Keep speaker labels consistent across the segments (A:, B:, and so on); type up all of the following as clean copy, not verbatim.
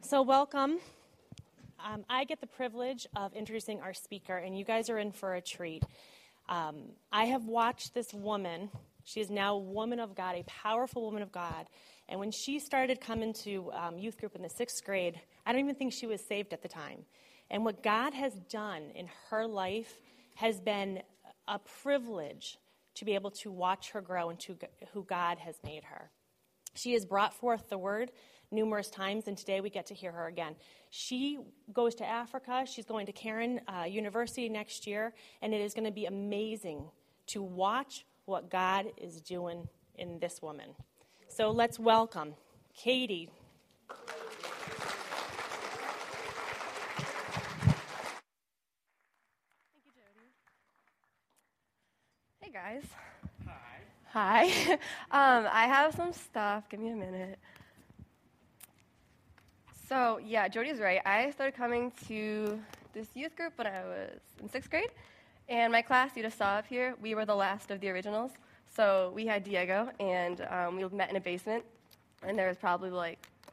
A: So welcome. I get the privilege of introducing our speaker, and you guys are in for a treat. I have watched this woman. She is now a woman of God, a powerful woman of God. And when she started coming to youth group in the 6th grade, I don't even think she was saved at the time. And what God has done in her life has been a privilege to be able to watch her grow into who God has made her. She has brought forth the word numerous times, and today we get to hear her again. She goes to Africa. She's going to Cairn University next year, and it is going to be amazing to watch what God is doing in this woman. So let's welcome Katie.
B: Thank you, Jody. Hey, guys. Hi. I have some stuff. Give me a minute. So, yeah, Jody's right. I started coming to this youth group when I was in 6th grade. And my class, you just saw up here, we were the last of the originals. So we had Diego, and we met in a basement. And there was probably like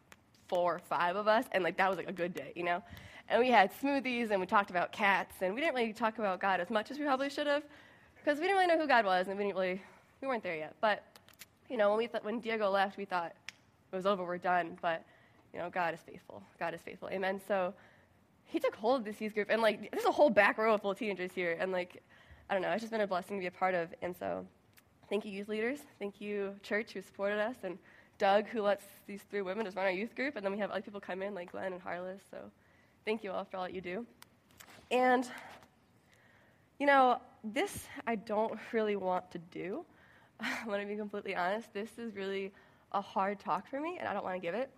B: 4 or 5 of us. And like that was like a good day, you know? And we had smoothies, and we talked about cats. And we didn't really talk about God as much as we probably should have. Because we didn't really know who God was, and we weren't there yet. But, you know, when Diego left, we thought it was over, we're done. But, you know, God is faithful. God is faithful. Amen. So he took hold of this youth group, and, like, there's a whole back row full of teenagers here. And, like, I don't know, it's just been a blessing to be a part of. And so thank you, youth leaders. Thank you, church, who supported us. And Doug, who lets these 3 women just run our youth group. And then we have other people come in, like Glenn and Harless. So thank you all for all that you do. And, you know, this I don't really want to do. I want to be completely honest. This is really a hard talk for me, and I don't want to give it.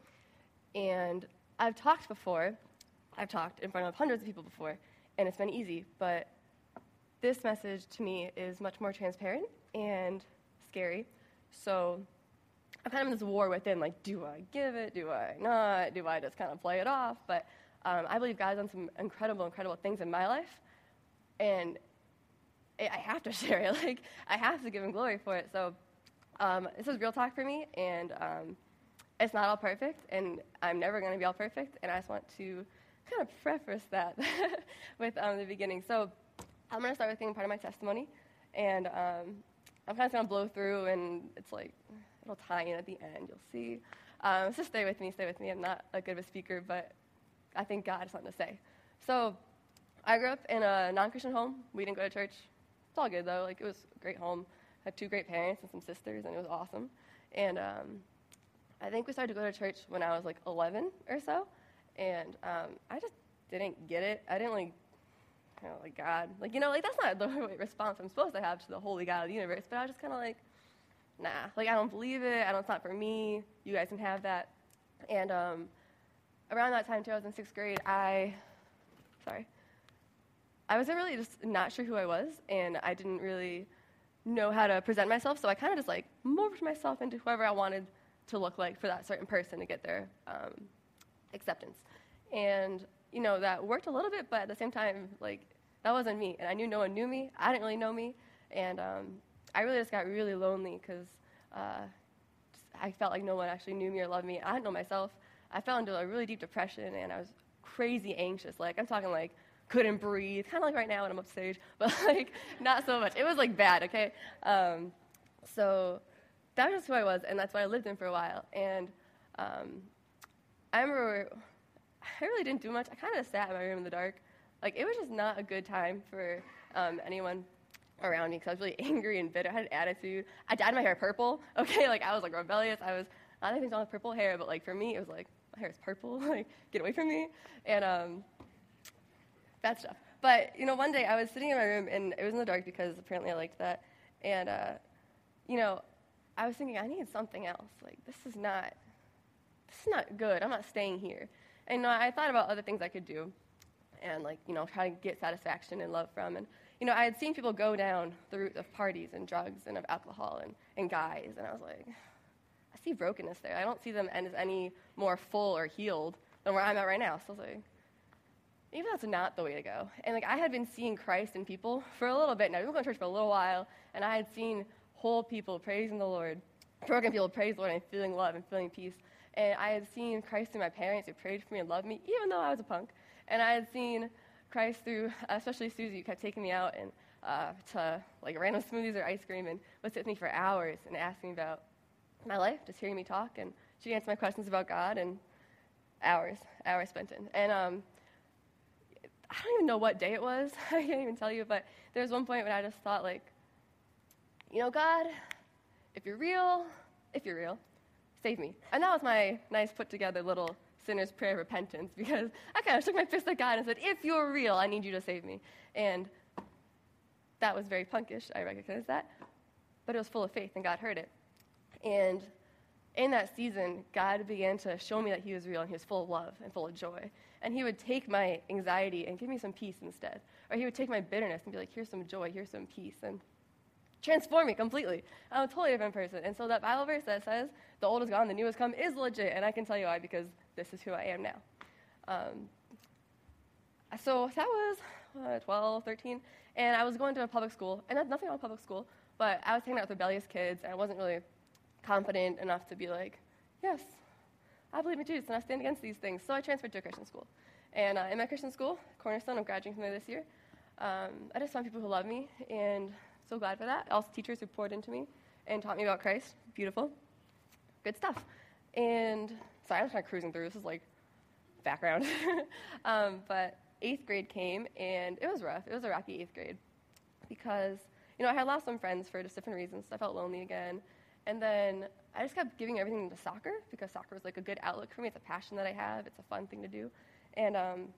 B: And I've talked before. I've talked in front of hundreds of people before, and it's been easy. But this message to me is much more transparent and scary. So I'm kind of in this war within, like, do I give it? Do I not? Do I just kind of play it off? But I believe God's done some incredible things in my life, and I have to share it. Like, I have to give him glory for it. So this is real talk for me, and it's not all perfect, and I'm never going to be all perfect, and I just want to kind of preface that with the beginning. So I'm going to start with being part of my testimony, and I'm kind of going to blow through, and it's like, it'll tie in at the end, you'll see. So stay with me. I'm not that good of a speaker, but I think God has something to say. So I grew up in a non-Christian home. We didn't go to church. It's all good, though. Like, it was a great home. I had 2 great parents and some sisters, and it was awesome. And I think we started to go to church when I was, like, 11 or so. And I just didn't get it. I didn't, like, you know, like, God. Like, you know, like, that's not the response I'm supposed to have to the holy God of the universe. But I was just kind of like, nah. Like, I don't believe it. It's not for me. You guys can have that. And around that time, too, I was in 6th grade. I was really just not sure who I was, and I didn't really know how to present myself, so I kind of just, like, morphed myself into whoever I wanted to look like for that certain person to get their acceptance. And, you know, that worked a little bit, but at the same time, like, that wasn't me, and I knew no one knew me. I didn't really know me, and I really just got really lonely because I felt like no one actually knew me or loved me. I didn't know myself. I fell into a really deep depression, and I was crazy anxious. Like, I'm talking, like, couldn't breathe, kind of like right now when I'm upstage, but, like, not so much. It was, like, bad, okay? So that was just who I was, and that's what I lived in for a while. And I remember I really didn't do much. I kind of sat in my room in the dark. Like, it was just not a good time for anyone around me because I was really angry and bitter. I had an attitude. I dyed my hair purple, okay? Like, I was, like, rebellious. I was not anything wrong with purple hair, but, like, for me, it was like, my hair is purple. Like, get away from me. And bad stuff. But, you know, one day I was sitting in my room, and it was in the dark because apparently I liked that. And, you know, I was thinking, I need something else. Like, this is not good. I'm not staying here. And, you know, I thought about other things I could do and, like, you know, try to get satisfaction and love from. And, you know, I had seen people go down the route of parties and drugs and of alcohol and guys. And I was like, I see brokenness there. I don't see them as any more full or healed than where I'm at right now. So I was like, maybe that's not the way to go. And, like, I had been seeing Christ in people for a little bit now. I've been going to church for a little while, and I had seen whole people praising the Lord, broken people praise the Lord and feeling love and feeling peace. And I had seen Christ through my parents who prayed for me and loved me, even though I was a punk. And I had seen Christ through, especially Susie, who kept taking me out and to like random smoothies or ice cream and would sit with me for hours and ask me about my life, just hearing me talk. And she'd answer my questions about God, and hours spent in. And I don't even know what day it was. I can't even tell you, but there was one point when I just thought, like, you know, God, if you're real, save me. And that was my nice put-together little sinner's prayer of repentance, because I kind of shook my fist at God and said, if you're real, I need you to save me. And that was very punkish, I recognize that, but it was full of faith, and God heard it. And in that season, God began to show me that he was real, and he was full of love and full of joy. And he would take my anxiety and give me some peace instead. Or he would take my bitterness and be like, here's some joy, here's some peace, and transform me completely. I'm a totally different person. And so that Bible verse that says, the old is gone, the new has come, is legit. And I can tell you why, because this is who I am now. So that was 12, 13, and I was going to a public school, and that's nothing wrong with public school, but I was hanging out with rebellious kids, and I wasn't really confident enough to be like, yes, I believe in Jesus, and I stand against these things. So I transferred to a Christian school. And in my Christian school, Cornerstone, I'm graduating from there this year, I just found people who love me, and so glad for that. Also teachers who poured into me and taught me about Christ. Beautiful. Good stuff. And sorry, I'm just kind of cruising through. This is like background. But 8th grade came, and it was rough. It was a rocky 8th grade because, you know, I had lost some friends for just different reasons. I felt lonely again. And then I just kept giving everything to soccer because soccer was like a good outlet for me. It's a passion that I have. It's a fun thing to do. And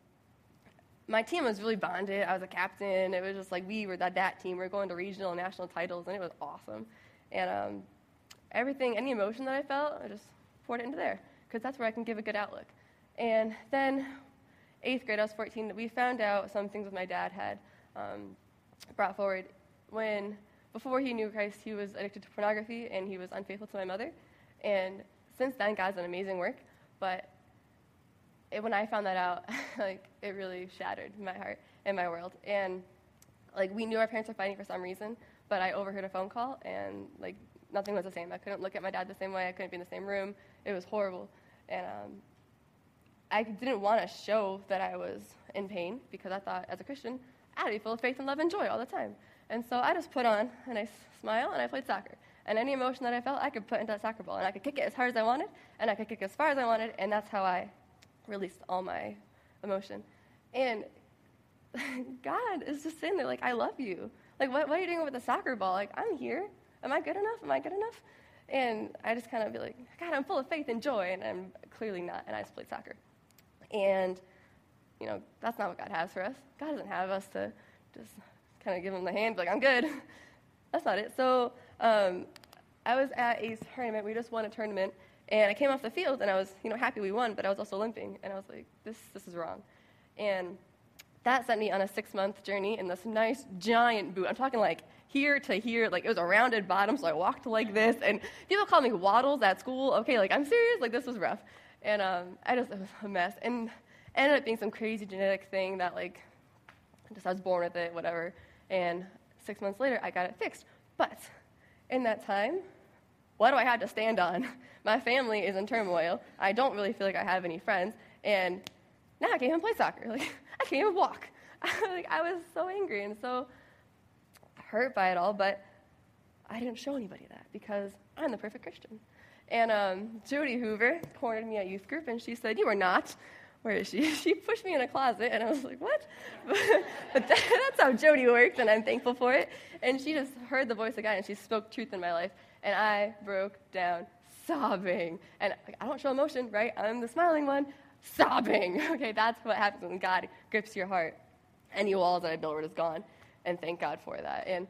B: my team was really bonded. I was a captain. It was just like we were that team. We were going to regional and national titles, and it was awesome. And everything, any emotion that I felt, I just poured it into there because that's where I can give a good outlook. And then 8th grade, I was 14, we found out some things that my dad had brought forward. Before he knew Christ, he was addicted to pornography, and he was unfaithful to my mother. And since then, God's done amazing work. But when I found that out, like, it really shattered my heart and my world. And, like, we knew our parents were fighting for some reason, but I overheard a phone call, and, like, nothing was the same. I couldn't look at my dad the same way. I couldn't be in the same room. It was horrible. And I didn't want to show that I was in pain because I thought, as a Christian, I had to be full of faith and love and joy all the time. And so I just put on a nice smile, and I played soccer. And any emotion that I felt, I could put into that soccer ball. And I could kick it as hard as I wanted, and I could kick it as far as I wanted, and that's how I released all my emotion. And God is just sitting there like, I love you. Like, what are you doing with a soccer ball? Like, I'm here. Am I good enough? Am I good enough? And I just kind of be like, God, I'm full of faith and joy, and I'm clearly not, and I just played soccer. And, you know, that's not what God has for us. God doesn't have us to just kind of give him the hand, like, I'm good. That's not it. So I was at a tournament. We just won a tournament, and I came off the field, and I was, you know, happy we won, but I was also limping, and I was like, this is wrong. And that sent me on a 6-month journey in this nice giant boot. I'm talking like here to here, like it was a rounded bottom, so I walked like this, and people call me waddles at school. Okay, like, I'm serious, like, this was rough. And it was a mess, and ended up being some crazy genetic thing that, like, just I was born with it, whatever. And 6 months later, I got it fixed. But in that time, what do I have to stand on? My family is in turmoil. I don't really feel like I have any friends. And now I can't even play soccer. Like, I can't even walk. Like, I was so angry and so hurt by it all, but I didn't show anybody that because I'm the perfect Christian. And Jody Hoover cornered me at youth group, and she said, you are not. Where is she? She pushed me in a closet, and I was like, what? But that's how Jody works, and I'm thankful for it. And she just heard the voice of God, and she spoke truth in my life, and I broke down sobbing. And I don't show emotion, right? I'm the smiling one, sobbing. Okay, that's what happens when God grips your heart. Any walls that I built were just gone, and thank God for that. And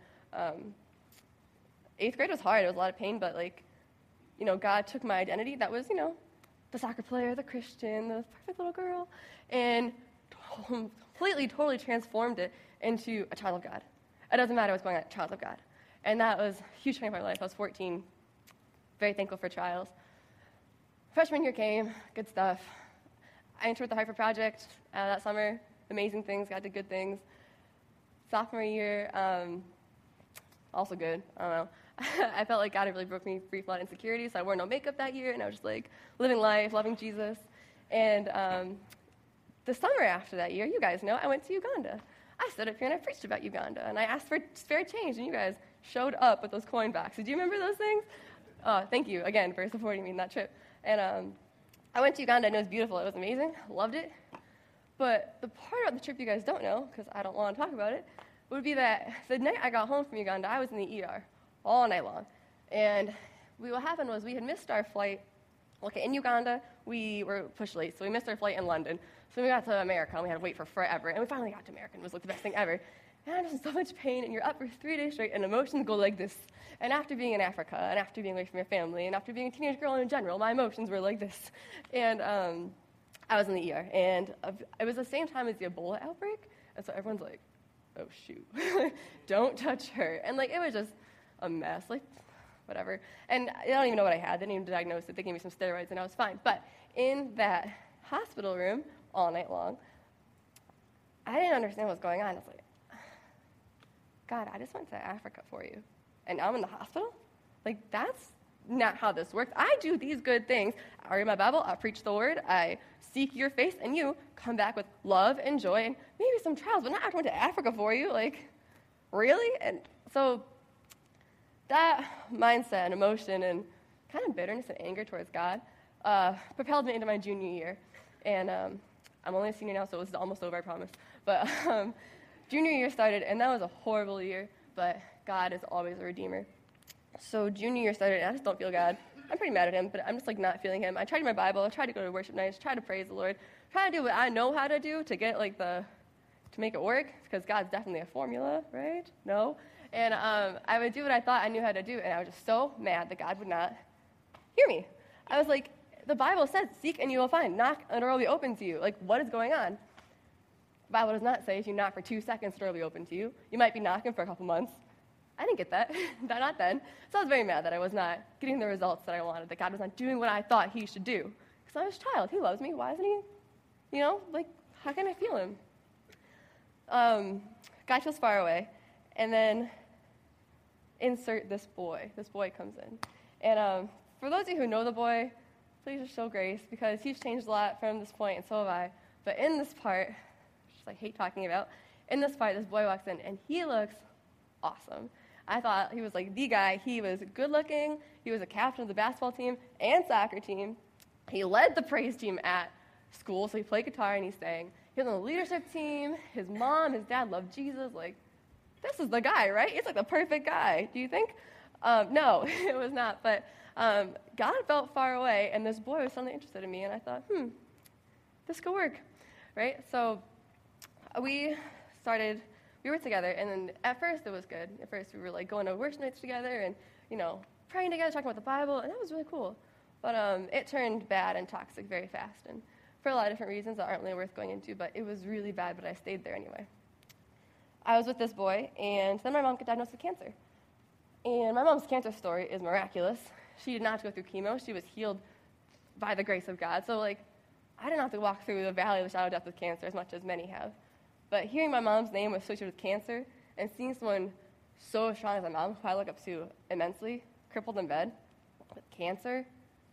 B: 8th grade was hard. It was a lot of pain, but, like, you know, God took my identity that was, you know, the soccer player, the Christian, the perfect little girl, and completely, totally transformed it into a child of God. It doesn't matter what's going on, child of God. And that was a huge change in my life. I was 14, very thankful for trials. Freshman year came, good stuff. I entered the Hartford Project that summer, amazing things, God did good things. Sophomore year, also good, I don't know. I felt like God had really broke me free from a lot of insecurity, so I wore no makeup that year, and I was just like living life, loving Jesus. And the summer after that year, you guys know, I went to Uganda. I stood up here and I preached about Uganda, and I asked for spare change, and you guys showed up with those coin boxes. Do you remember those things? Thank you again for supporting me in that trip. And I went to Uganda, and it was beautiful. It was amazing. Loved it. But the part about the trip you guys don't know, because I don't want to talk about it, would be that the night I got home from Uganda, I was in the ER all night long. And what happened was we had missed our flight. Okay, in Uganda, we were pushed late, so we missed our flight in London. So we got to America, and we had to wait for forever. And we finally got to America, and it was like the best thing ever. And I'm just in so much pain, and you're up for 3 days straight, and emotions go like this. And after being in Africa, and after being away from your family, and after being a teenage girl in general, my emotions were like this. And I was in the ER, and it was the same time as the Ebola outbreak, and so everyone's like, oh, shoot, don't touch her. And, like, it was just a mess, like, whatever. And I don't even know what I had. They didn't even diagnose it. They gave me some steroids, and I was fine. But in that hospital room all night long, I didn't understand what was going on. I was like, God, I just went to Africa for you, and now I'm in the hospital? Like, that's not how this works. I do these good things. I read my Bible, I preach the word, I seek your face, and you come back with love and joy and maybe some trials, but not I went to Africa for you. Like, really? And so that mindset and emotion and kind of bitterness and anger towards God propelled me into my junior year. And I'm only a senior now, so this is almost over, I promise. But junior year started, and that was a horrible year, but God is always a redeemer. So junior year started, and I just don't feel God. I'm pretty mad at him, but I'm just, like, not feeling him. I tried my Bible. I tried to go to worship nights, try to praise the Lord, try to do what I know how to do to get, like, to make it work, because God's definitely a formula, right? No? And I would do what I thought I knew how to do, and I was just so mad that God would not hear me. I was like, the Bible says, seek and you will find. Knock and the door will be open to you. Like, what is going on? The Bible does not say if you knock for 2 seconds, the door will be open to you. You might be knocking for a couple months. I didn't get that. Not then. So I was very mad that I was not getting the results that I wanted, that God was not doing what I thought he should do. Because I'm his child. He loves me. Why isn't he, like, how can I feel him? God feels far away. And then insert this boy. This boy comes in. And for those of you who know the boy, please just show grace, because he's changed a lot from this point, and so have I. But in this part, which I hate talking about, in this part, this boy walks in, and he looks awesome. I thought he was like the guy. He was good looking. He was a captain of the basketball team and soccer team. He led the praise team at school, so he played guitar and he sang. He was on the leadership team. His mom, his dad loved Jesus. Like, this is the guy, right? It's like the perfect guy. Do you think? No, it was not. But God felt far away, and this boy was suddenly interested in me, and I thought, this could work, right? So we were together, and then at first it was good. At first we were like going to worship nights together and, praying together, talking about the Bible, and that was really cool. But it turned bad and toxic very fast, and for a lot of different reasons that aren't really worth going into, but it was really bad, but I stayed there anyway. I was with this boy, and then my mom got diagnosed with cancer. And my mom's cancer story is miraculous. She did not have to go through chemo. She was healed by the grace of God. So, like, I didn't have to walk through the valley of the shadow of death with cancer as much as many have. But hearing my mom's name associated with cancer and seeing someone so strong as my mom, who I look up to immensely, crippled in bed with cancer,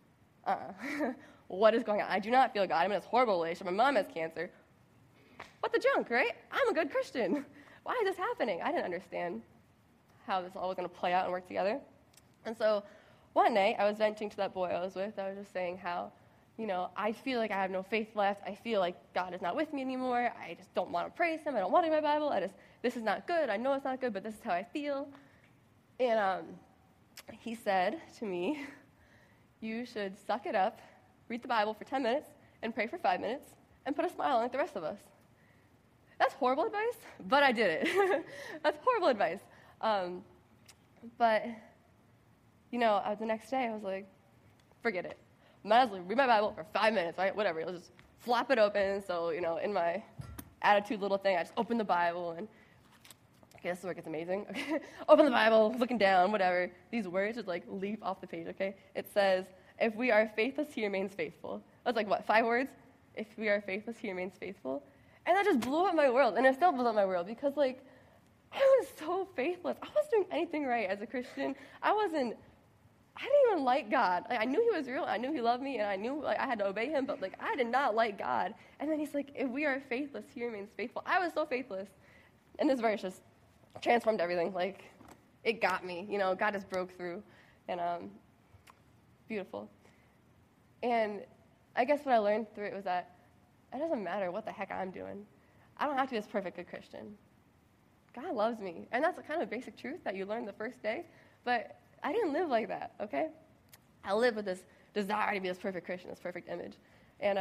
B: what is going on? I do not feel God. I'm in this horrible relationship. My mom has cancer. What the junk, right? I'm a good Christian. Why is this happening? I didn't understand how this all was going to play out and work together. And so one night, I was venting to that boy I was with. I was just saying how, I feel like I have no faith left. I feel like God is not with me anymore. I just don't want to praise him. I don't want to read my Bible. This is not good. I know it's not good, but this is how I feel. And he said to me, you should suck it up, read the Bible for 10 minutes, and pray for 5 minutes, and put a smile on like the rest of us. That's horrible advice, but I did it. That's horrible advice. But, the next day I was like, forget it. Might as well read my Bible for 5 minutes, right? Whatever. I'll just flop it open. So, in my attitude little thing, I just open the Bible and, okay, this is where it gets amazing. Okay, open the Bible, looking down, whatever. These words just leap off the page, okay? It says, if we are faithless, he remains faithful. That's 5 words? If we are faithless, he remains faithful. And that just blew up my world. And it still blows up my world because, I was so faithless. I wasn't doing anything right as a Christian. I didn't even like God. Like, I knew he was real. I knew he loved me, and I knew I had to obey him, but I did not like God. And then he's like, if we are faithless, he remains faithful. I was so faithless. And this verse just transformed everything. It got me. God just broke through. And beautiful. And I guess what I learned through it was that it doesn't matter what the heck I'm doing. I don't have to be this perfect good Christian. God loves me. And that's kind of a basic truth that you learn the first day. But I didn't live like that, okay? I lived with this desire to be this perfect Christian, this perfect image. And,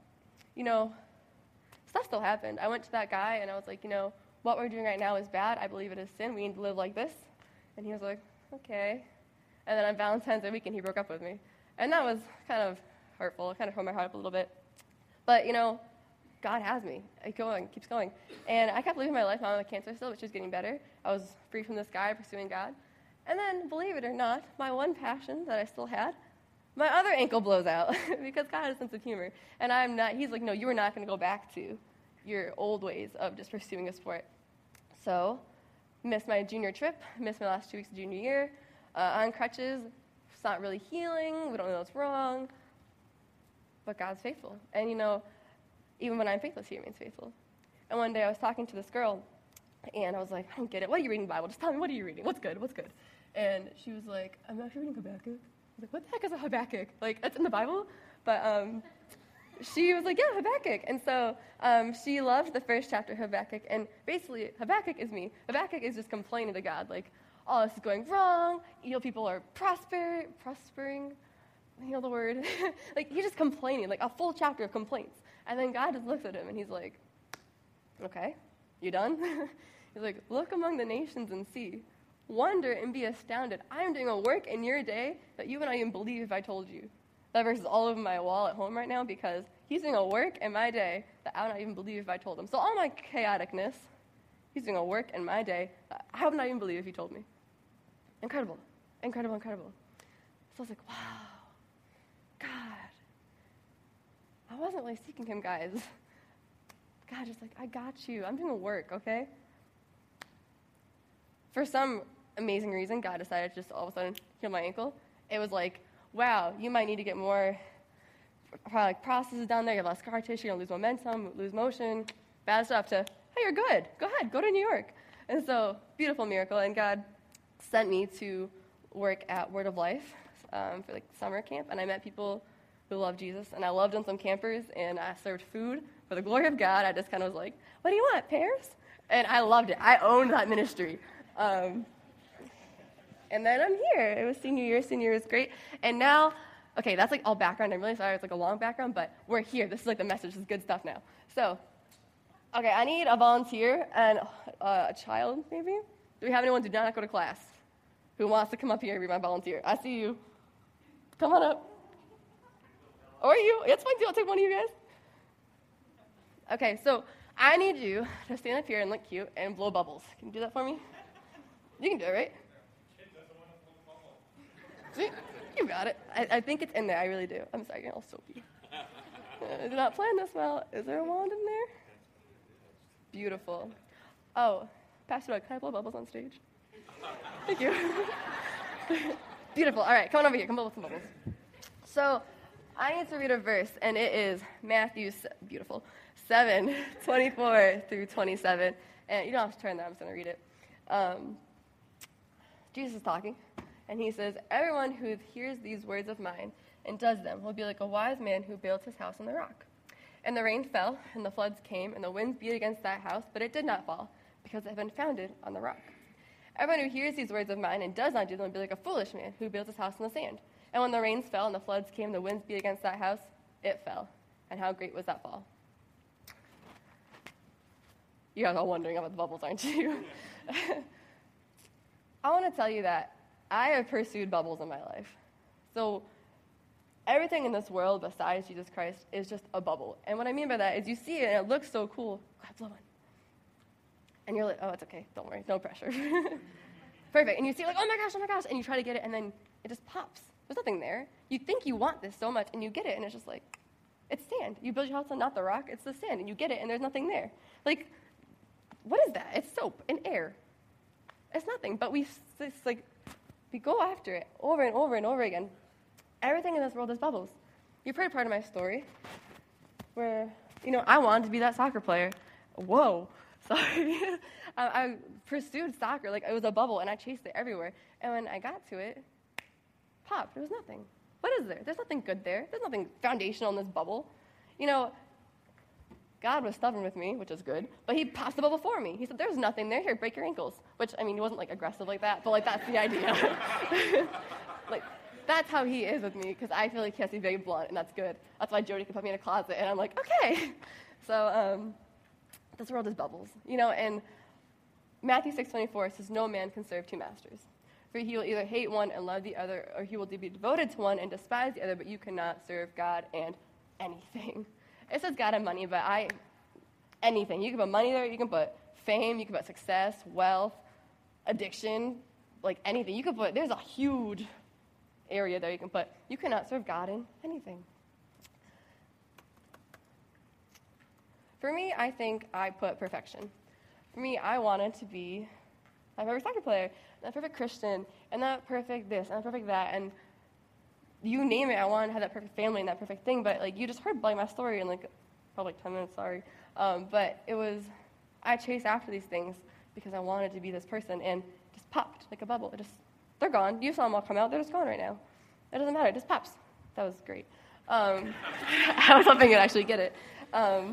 B: stuff still happened. I went to that guy, and I was like, what we're doing right now is bad. I believe it is sin. We need to live like this. And he was like, okay. And then on Valentine's Day weekend, he broke up with me. And that was kind of hurtful. It kind of tore my heart up a little bit. But, God has me. It keeps going. And I kept living my life. I'm on cancer still, which is getting better. I was free from this guy, pursuing God. And then, believe it or not, my one passion that I still had, my other ankle blows out because God has a sense of humor. And I'm not, he's like, no, you are not going to go back to your old ways of just pursuing a sport. So, missed my junior trip, missed my last 2 weeks of junior year, on crutches. It's not really healing. We don't know what's wrong. But God's faithful. And, even when I'm faithless, he remains faithful. And one day I was talking to this girl, and I was like, I don't get it. What are you reading in the Bible? Just tell me, what are you reading? What's good? What's good? And she was like, I'm actually reading Habakkuk. I was like, what the heck is a Habakkuk? It's in the Bible? But she was like, yeah, Habakkuk. And so she loved the first chapter of Habakkuk. And basically, Habakkuk is me. Habakkuk is just complaining to God, oh, this is going wrong. People are prospering. The word. He's just complaining, a full chapter of complaints. And then God just looks at him, and he's like, okay, you done? He's like, look among the nations and see. Wonder and be astounded. I am doing a work in your day that you would not even believe if I told you. That verse is all over my wall at home right now because he's doing a work in my day that I would not even believe if I told him. So all my chaoticness, he's doing a work in my day that I would not even believe if he told me. Incredible. Incredible, incredible. So I was like, wow. God. I wasn't really seeking him, guys. God just I got you. I'm doing a work, okay? For some amazing reason, God decided to just all of a sudden heal my ankle. It was wow, you might need to get more processes down there. You have less scar tissue, you don't lose momentum, lose motion, bad stuff to, hey, you're good. Go ahead, go to New York. And so, beautiful miracle. And God sent me to work at Word of Life for summer camp. And I met people who love Jesus. And I loved on some campers, and I served food for the glory of God. I just kind of was like, what do you want, pears? And I loved it. I owned that ministry. And then I'm here. It was senior year. Senior year was great. And now, okay, that's all background. I'm really sorry. It's a long background, but we're here. This is the message. This is good stuff now. So, okay, I need a volunteer and a child, maybe. Do we have anyone who did not go to class who wants to come up here and be my volunteer? I see you. Come on up. Or you. It's fine, too. I'll take one of you guys. Okay, so I need you to stand up here and look cute and blow bubbles. Can you do that for me? You can do it, right? See? You got it. I think it's in there. I really do. I'm sorry, you're all soapy. I did not plan this well. Is there a wand in there? Beautiful. Oh, Pastor Doug, can I blow bubbles on stage? Thank you. Beautiful. All right, come on over here. Come blow some bubbles. So I need to read a verse, and it is Matthew, beautiful, 7:24 through 27. And you don't have to turn that. I'm just going to read it. Jesus is talking, and he says, everyone who hears these words of mine and does them will be like a wise man who built his house on the rock. And the rain fell, and the floods came, and the winds beat against that house, but it did not fall, because it had been founded on the rock. Everyone who hears these words of mine and does not do them will be like a foolish man who built his house on the sand. And when the rains fell and the floods came, the winds beat against that house, it fell. And how great was that fall? You guys are all wondering about the bubbles, aren't you? I want to tell you that I have pursued bubbles in my life. So everything in this world besides Jesus Christ is just a bubble. And what I mean by that is you see it and it looks so cool. God, blow one. And you're like, oh, it's okay. Don't worry. No pressure. Perfect. And you see oh my gosh. And you try to get it and then it just pops. There's nothing there. You think you want this so much and you get it and it's just it's sand. You build your house on not the rock, it's the sand. And you get it and there's nothing there. What is that? It's soap and air. It's nothing. But we go after it over and over and over again. Everything in this world is bubbles. You've heard part of my story where, I wanted to be that soccer player. Whoa, sorry. I pursued soccer like it was a bubble, and I chased it everywhere. And when I got to it, popped. There was nothing. What is there? There's nothing good there. There's nothing foundational in this bubble. God was stubborn with me, which is good, but he popped the bubble for me. He said, there's nothing there. Here, break your ankles. Which, he wasn't, aggressive like that, but, that's the idea. That's how he is with me, because I feel like he has to be very blunt, and that's good. That's why Jody can put me in a closet, and I'm like, okay. So, this world is bubbles, and Matthew 6:24 says, no man can serve two masters. For he will either hate one and love the other, or he will be devoted to one and despise the other, but you cannot serve God and anything. It says God and money, but anything. You can put money there, you can put fame, you can put success, wealth, addiction, anything. You can put, there's a huge area there you can put. You cannot serve God in anything. For me, I think I put perfection. For me, I wanted to be that perfect soccer player, that perfect Christian, and that perfect this, and that perfect that, and you name it, I wanted to have that perfect family and that perfect thing, but, you just heard, my story in, probably 10 minutes, sorry. But it was, I chased after these things because I wanted to be this person, and just popped like a bubble. They're gone. You saw them all come out. They're just gone right now. It doesn't matter. It just pops. That was great. I was hoping you'd actually get it. So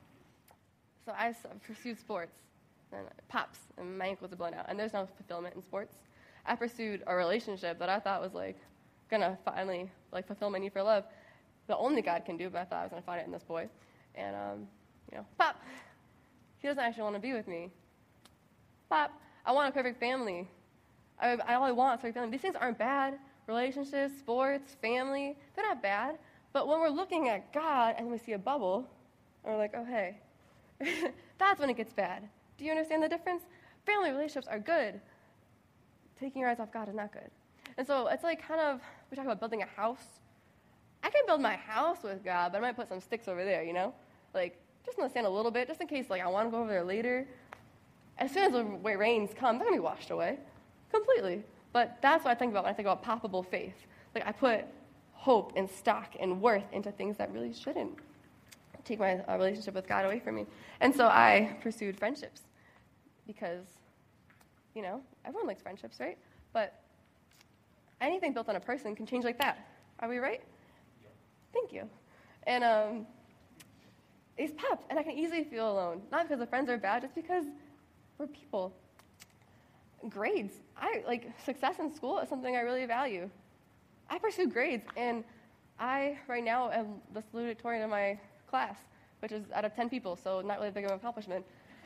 B: I pursued sports, and it pops, and my ankles are blown out, and there's no fulfillment in sports. I pursued a relationship that I thought was, gonna finally fulfill my need for love. The only God can do, but I thought I was gonna find it in this boy. And pop. He doesn't actually want to be with me. Pop. I want a perfect family. I only want a perfect family. These things aren't bad. Relationships, sports, family, they're not bad. But when we're looking at God and we see a bubble, and we're like, oh hey, that's when it gets bad. Do you understand the difference? Family relationships are good. Taking your eyes off God is not good. And so it's we talk about building a house. I can build my house with God, but I might put some sticks over there, just understand a little bit, just in case, I want to go over there later. As soon as the rains come, they're going to be washed away completely. But that's what I think about when I think about poppable faith. I put hope and stock and worth into things that really shouldn't take my relationship with God away from me. And so I pursued friendships because, everyone likes friendships, right? But anything built on a person can change like that. Are we right? Yep. Thank you. And it's popped, and I can easily feel alone. Not because the friends are bad, just because we're people. Grades. Success in school is something I really value. I pursue grades, and I, right now, am the salutatorian of my class, which is out of 10 people, so not really big of an accomplishment.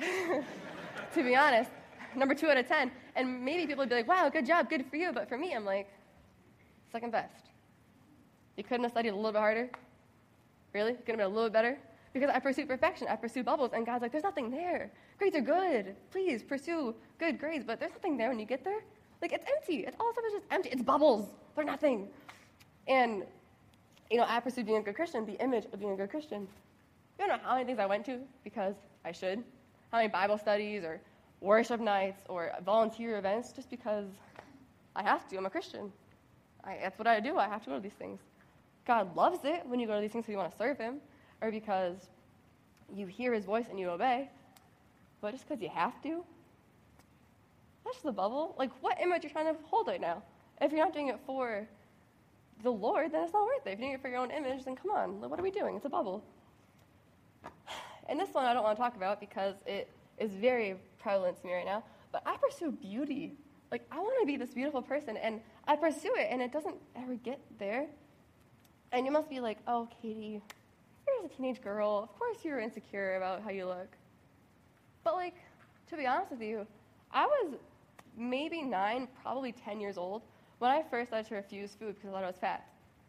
B: To be honest, number 2 out of 10. And maybe people would be like, wow, good job, good for you. But for me, I'm second best. You couldn't have studied a little bit harder? Really? You couldn't have been a little bit better? Because I pursue perfection. I pursue bubbles. And God's there's nothing there. Grades are good. Please pursue good grades. But there's nothing there when you get there. It's empty. It's all stuff is just empty. It's bubbles. They're nothing. And, I pursued being a good Christian, the image of being a good Christian. You don't know how many things I went to because I should. How many Bible studies or worship nights or volunteer events just because I have to. I'm a Christian. That's what I do. I have to go to these things. God loves it when you go to these things because you want to serve him or because you hear his voice and you obey. But just because you have to, that's just the bubble. What image are you trying to hold right now? If you're not doing it for the Lord, then it's not worth it. If you're doing it for your own image, then come on. What are we doing? It's a bubble. And this one I don't want to talk about because it is very prevalent to me right now. But I pursue beauty. I want to be this beautiful person, and I pursue it, and it doesn't ever get there. And you must be like, oh, Katie, you're just a teenage girl. Of course you're insecure about how you look. But, to be honest with you, I was maybe 9, probably 10 years old when I first started to refuse food because I thought I was fat.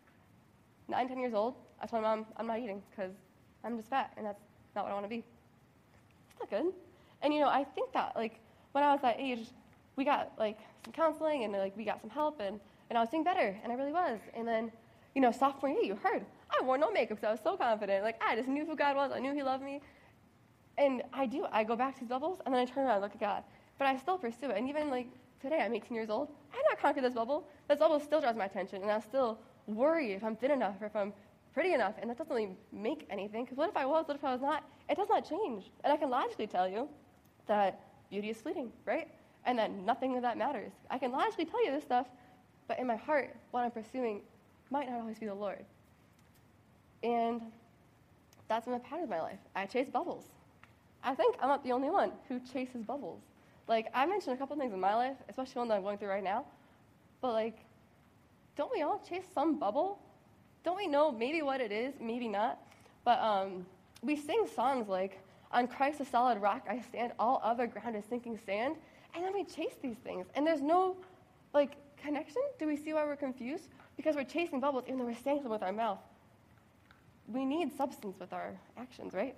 B: 9, 10 years old, I told my mom, I'm not eating because I'm just fat, and that's not what I want to be. It's not good. And, I think that, when I was that age, we got, some counseling, and, we got some help, and I was doing better, and I really was. And then, sophomore year, you heard, I wore no makeup because I was so confident. I just knew who God was. I knew he loved me. And I go back to these bubbles, and then I turn around and look at God. but I still pursue it. And even like today, I'm 18 years old. I have not conquered this bubble. This bubble still draws my attention, and I still worry if I'm thin enough or if I'm pretty enough, and that doesn't really make anything, because what if I was, what if I was not? It does not change. And I can logically tell you that beauty is fleeting, right? And that nothing of that matters. I can logically tell you this stuff, but in my heart, what I'm pursuing might not always be the Lord. And that's been the pattern of my life. I chase bubbles. I think I'm not the only one who chases bubbles. Like, I mentioned a couple things in my life, especially one that I'm going through right now, but like, don't we all chase some bubble? Don't we know maybe what it is, maybe not? But we sing songs like, on Christ a solid rock I stand, all other ground is sinking sand, and then we chase these things, and there's no, like, connection? Do we see why we're confused? Because we're chasing bubbles even though we're saying them with our mouth. We need substance with our actions, right?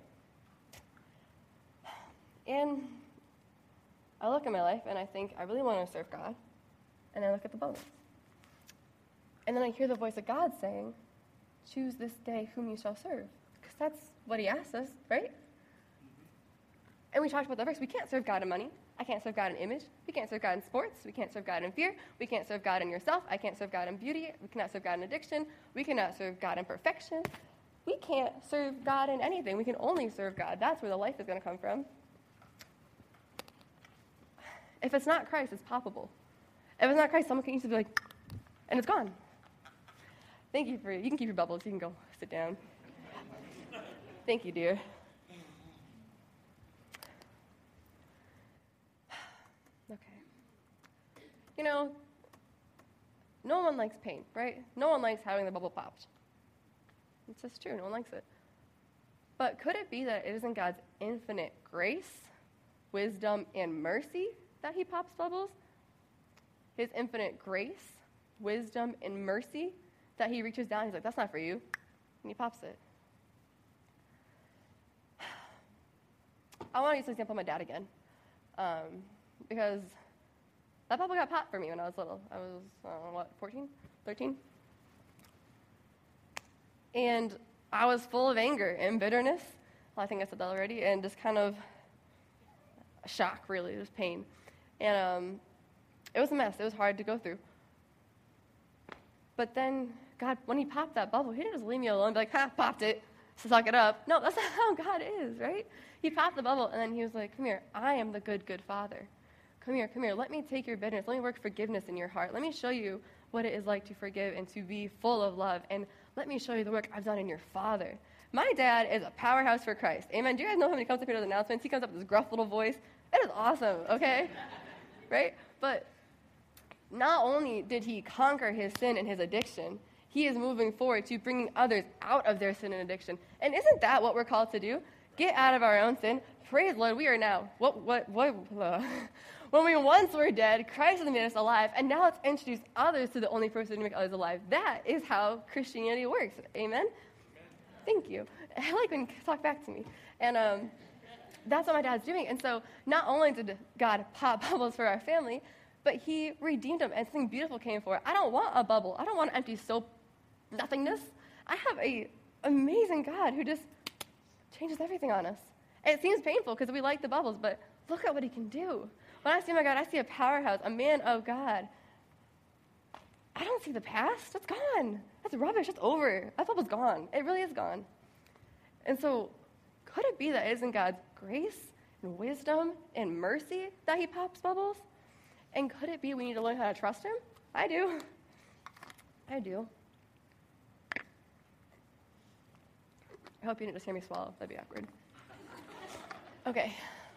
B: And I look at my life, and I think, I really want to serve God, and I look at the bubbles. And then I hear the voice of God saying, choose this day whom you shall serve. Because that's what he asks us, right? And we talked about the verse. We can't serve God in money. I can't serve God in image. We can't serve God in sports. We can't serve God in fear. We can't serve God in yourself. I can't serve God in beauty. We cannot serve God in addiction. We cannot serve God in perfection. We can't serve God in anything. We can only serve God. That's where the life is going to come from. If it's not Christ, it's palpable. If it's not Christ, someone can easily be like, and it's gone. Thank you you can keep your bubbles. You can go sit down. Thank you, dear. Okay. You know, no one likes pain, right? No one likes having the bubble popped. It's just true. No one likes it. But could it be that it isn't God's infinite grace, wisdom, and mercy that he pops bubbles? His infinite grace, wisdom, and mercy that he reaches down. He's like, that's not for you. And he pops it. I want to use the example of my dad again. Because that bubble got popped for me when I was little. I was, 14? 13? And I was full of anger and bitterness. Well, I think I said that already. And just kind of shock, really. It was pain. And it was a mess. It was hard to go through. But then God, when he popped that bubble, he didn't just leave me alone and be like, ha, popped it, suck it up. No, that's not how God is, right? He popped the bubble, and then he was like, come here, I am the good, good father. Come here, let me take your bitterness. Let me work forgiveness in your heart. Let me show you what it is like to forgive and to be full of love. And let me show you the work I've done in your father. My dad is a powerhouse for Christ. Amen. Do you guys know him when he comes up here to the announcements? He comes up with this gruff little voice. It is awesome, okay? Right? But not only did he conquer his sin and his addiction, he is moving forward to bringing others out of their sin and addiction. And isn't that what we're called to do? Get out of our own sin. Praise the Lord, we are now. When we once were dead, Christ has made us alive, and now let's introduce others to the only person who makes others alive. That is how Christianity works. Amen? Thank you. I like when you talk back to me. And that's what my dad's doing. And so not only did God pop bubbles for our family, but he redeemed them, and something beautiful came for it. I don't want a bubble. I don't want empty soap nothingness. I have an amazing God who just changes everything on us. And it seems painful because we like the bubbles, but look at what he can do. When I see my God, I see a powerhouse, a man of God. I don't see the past. It's gone. That's rubbish. It's over. That bubble's gone. It really is gone. And so could it be that it isn't God's grace and wisdom and mercy that he pops bubbles? And could it be we need to learn how to trust him? I do. I hope you didn't just hear me swallow. That'd be awkward. Okay.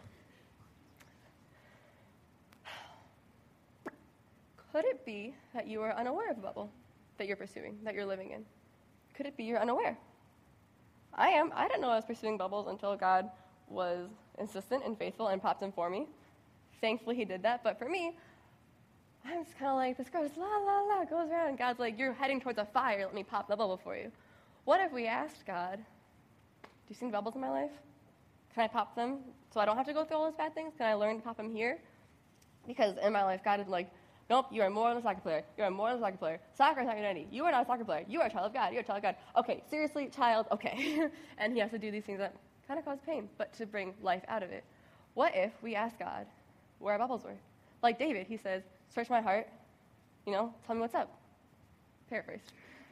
B: Could it be that you are unaware of the bubble that you're pursuing, that you're living in? Could it be you're unaware? I am. I didn't know I was pursuing bubbles until God was insistent and faithful and popped them for me. Thankfully, he did that. But for me, I'm just kind of like, this girl just la, la, la, goes around. And God's like, you're heading towards a fire. Let me pop the bubble for you. What if we asked God, do you see the bubbles in my life? Can I pop them so I don't have to go through all those bad things? Can I learn to pop them here? Because in my life, God is like, nope, you are more than a soccer player. You are more than a soccer player. Soccer is not your identity. You are not a soccer player. You are a child of God. You are a child of God. Okay, seriously, child, okay. And he has to do these things that kind of cause pain, but to bring life out of it. What if we ask God, where our bubbles were. Like David, he says, search my heart, tell me what's up. Paraphrase.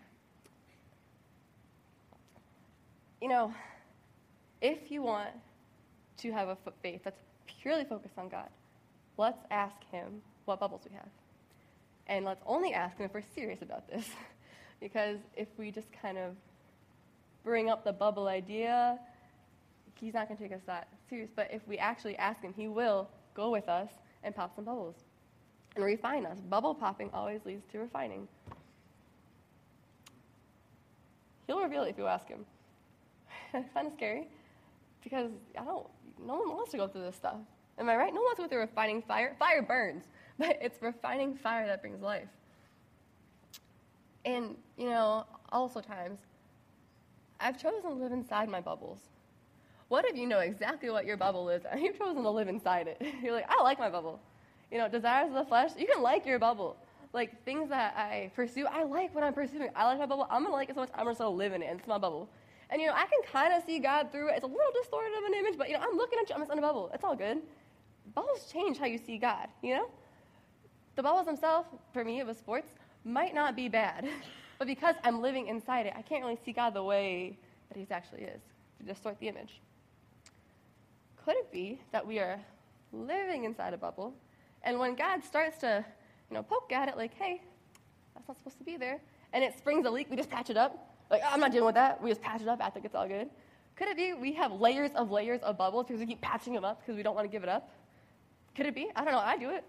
B: If you want to have a faith that's purely focused on God, let's ask him what bubbles we have. And let's only ask him if we're serious about this. Because if we just kind of bring up the bubble idea, he's not going to take us that serious. But if we actually ask him, he will go with us and pop some bubbles and refine us. Bubble popping always leads to refining. He'll reveal it if you ask him. It's kind of scary because no one wants to go through this stuff. Am I right? No one wants to go through refining fire. Fire burns, but it's refining fire that brings life. And, also times, I've chosen to live inside my bubbles. What if you know exactly what your bubble is and you've chosen to live inside it? You're like, I like my bubble. Desires of the flesh, you can like your bubble. Like, things that I pursue, I like what I'm pursuing. I like my bubble. I'm going to like it so much, I'm just going to live in it, and it's my bubble. And, I can kind of see God through it. It's a little distorted of an image, but, I'm looking at you, I'm just in a bubble. It's all good. Bubbles change how you see God, The bubbles themselves, for me, with sports, might not be bad. But because I'm living inside it, I can't really see God the way that he actually is, to distort the image. Could it be that we are living inside a bubble, and when God starts to, poke at it like, hey, that's not supposed to be there, and it springs a leak, we just patch it up? Like, I'm not dealing with that. We just patch it up, act like it's all good. Could it be we have layers of bubbles because we keep patching them up because we don't want to give it up? Could it be? I don't know. I do it.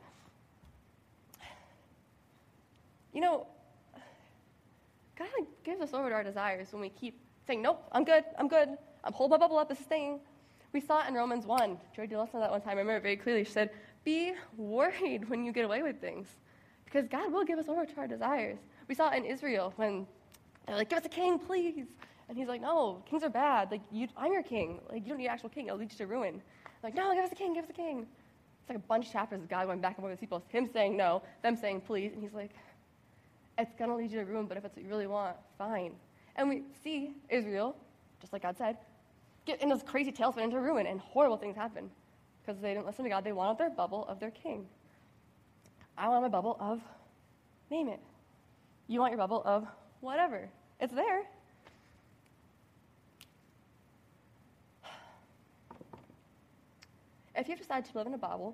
B: God gives us over to our desires when we keep saying, nope, I'm good. I'm holding my bubble up, this is staying. We saw it in Romans 1. Joy did listen to that one time. I remember it very clearly. She said, be worried when you get away with things because God will give us over to our desires. We saw it in Israel when they're like, give us a king, please. And he's like, no, kings are bad. Like, I'm your king. Like, you don't need an actual king. It'll lead you to ruin. Like, no, give us a king, give us a king. It's like a bunch of chapters of God going back and forth with people, him saying no, them saying please. And he's like, it's going to lead you to ruin, but if it's what you really want, fine. And we see Israel, just like God said, get in this crazy tailspin into ruin, and horrible things happen because they didn't listen to God. They wanted their bubble of their king. I want my bubble of, name it. You want your bubble of whatever. It's there. If you've decided to live in a bubble,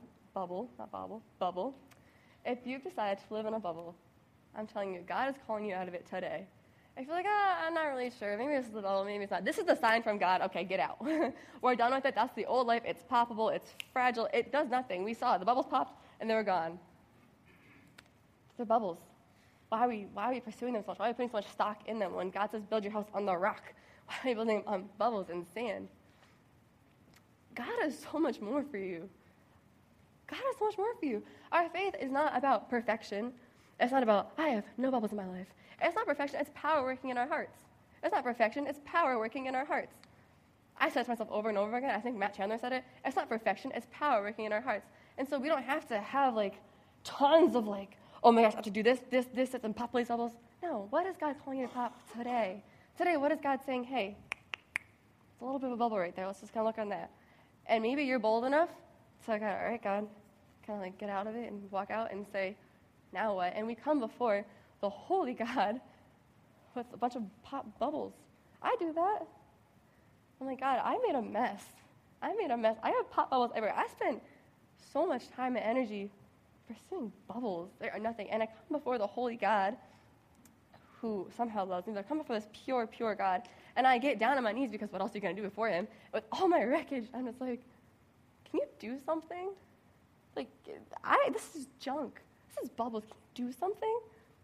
B: if you've decided to live in a bubble, I'm telling you, God is calling you out of it today. If you're like, I'm not really sure. Maybe this is the bubble, maybe it's not. This is the sign from God. Okay, get out. We're done with it. That's the old life. It's poppable. It's fragile. It does nothing. We saw it. The bubbles popped, and they were gone. They're bubbles. Why are we pursuing them so much? Why are we putting so much stock in them when God says build your house on the rock? Why are we building them on bubbles and sand? God has so much more for you. God has so much more for you. Our faith is not about perfection. It's not about, I have no bubbles in my life. It's not perfection. It's power working in our hearts. It's not perfection. It's power working in our hearts. I said it to myself over and over again. I think Matt Chandler said it. It's not perfection. It's power working in our hearts. And so we don't have to have, tons of, oh my gosh, I have to do this, and pop these bubbles. No. What is God calling you to pop today? Today, what is God saying? Hey, it's a little bit of a bubble right there. Let's just kind of look on that. And maybe you're bold enough to, all right, God, kind of get out of it and walk out and say, now what? And we come before the holy God with a bunch of pop bubbles. I do that. I'm like, God, I made a mess. I have pop bubbles everywhere. I spend so much time and energy pursuing bubbles. They are nothing. And I come before the holy God who somehow loves me. I come before this pure, pure God. And I get down on my knees because what else are you going to do before him? With all my wreckage, I'm just like, can you do something? This is junk. This is bubbles. Can you do something?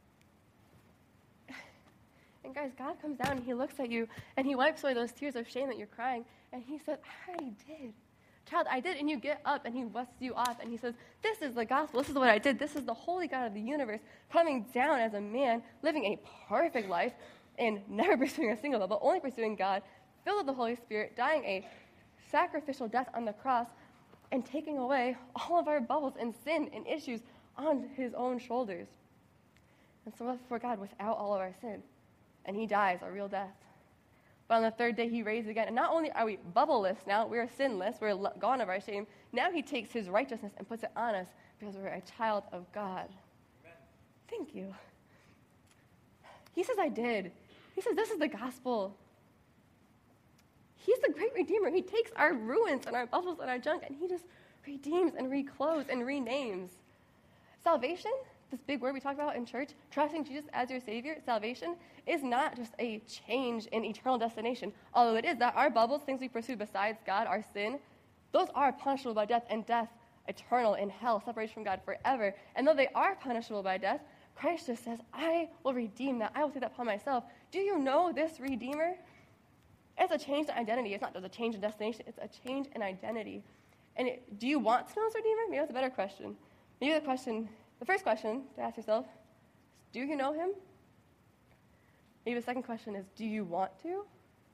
B: And guys, God comes down and he looks at you and he wipes away those tears of shame that you're crying. And he says, I already did. Child, I did. And you get up and he whusts you off and he says, this is the gospel. This is what I did. This is the holy God of the universe coming down as a man, living a perfect life and never pursuing a single bubble, only pursuing God, filled with the Holy Spirit, dying a sacrificial death on the cross and taking away all of our bubbles and sin and issues on his own shoulders. And so we're before God without all of our sin. And he dies a real death. But on the third day, he raised again. And not only are we bubbleless now, we're sinless, we're gone of our shame. Now he takes his righteousness and puts it on us because we're a child of God. Amen. Thank you. He says, I did. He says, this is the gospel. He's the great Redeemer. He takes our ruins and our bubbles and our junk, and he just redeems and reclothes and renames. Salvation, this big word we talk about in church, trusting Jesus as your Savior, salvation is not just a change in eternal destination. Although it is that our bubbles, things we pursue besides God, our sin, those are punishable by death, and death eternal in hell, separation from God forever. And though they are punishable by death, Christ just says, I will redeem that. I will take that upon myself. Do you know this Redeemer? It's a change in identity. It's not just a change in destination. It's a change in identity. And do you want to know this Redeemer? Maybe that's a better question. Maybe the first question to ask yourself is, do you know him? Maybe the second question is, do you want to?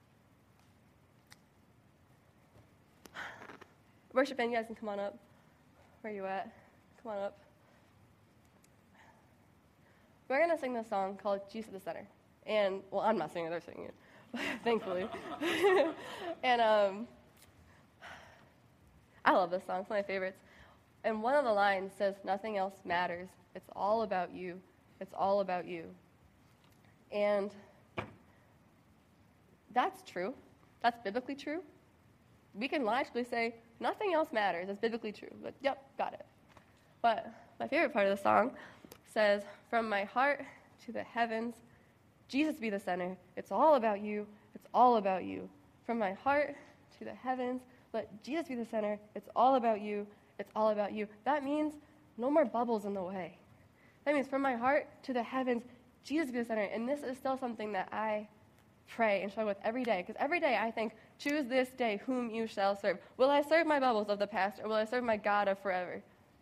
B: Worship band, you guys can come on up. Where are you at? Come on up. We're going to sing this song called Jesus at the Center. And, well, I'm not singing it, they're singing it, thankfully. And I love this song. It's one of my favorites. And one of the lines says, nothing else matters. It's all about you. It's all about you. And that's true. That's biblically true. We can logically say, nothing else matters. That's biblically true. But, yep, got it. But my favorite part of the song says, from my heart to the heavens, Jesus be the center. It's all about you. It's all about you. From my heart to the heavens, let Jesus be the center. It's all about you. It's all about you. That means no more bubbles in the way. That means from my heart to the heavens, Jesus be the center. And this is still something that I pray and struggle with every day. Because every day I think, choose this day whom you shall serve. Will I serve my bubbles of the past, or will I serve my God of forever?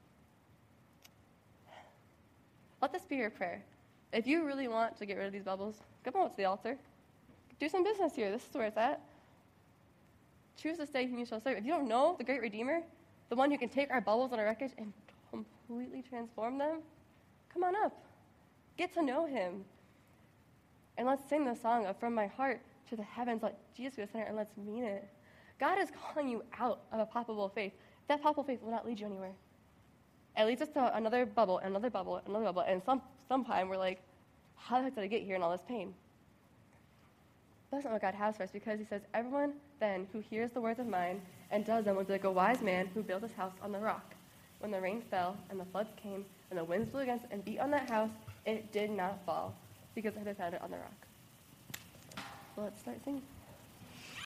B: Let this be your prayer. If you really want to get rid of these bubbles, come on to the altar. Do some business here. This is where it's at. Choose this day whom you shall serve. If you don't know the great Redeemer, the one who can take our bubbles and our wreckage and completely transform them, come on up. Get to know him. And let's sing the song of from my heart to the heavens, let Jesus be the center, and let's mean it. God is calling you out of a palpable faith. That palpable faith will not lead you anywhere. It leads us to another bubble, another bubble, another bubble, and sometime we're like, how the heck did I get here in all this pain? That's not what God has for us, because he says, everyone then who hears the words of mine and does them will be like a wise man who built his house on the rock. When the rain fell and the floods came and the winds blew against it and beat on that house, it did not fall, because it had been founded on the rock. So let's start singing.